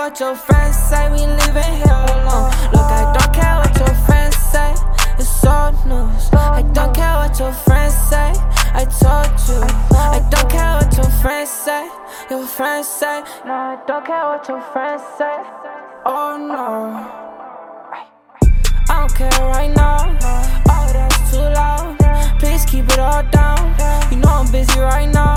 what your friends say, we leaving here alone. Look, I don't care what your friends say, it's old news. I don't care what your friends say, I told you. I don't care what your friends say, your friends say. No, I don't care what your friends say. Oh no, I don't care right now. Oh, that's too loud. Please keep it all down. You know I'm busy right now.